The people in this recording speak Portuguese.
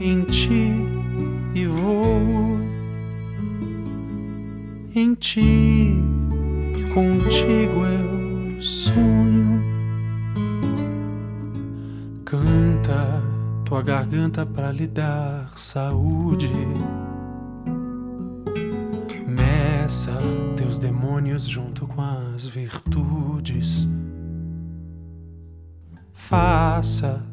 em ti e vou em ti, contigo eu sonho. Canta tua garganta pra lhe dar saúde. Meça teus demônios junto com as virtudes. Faça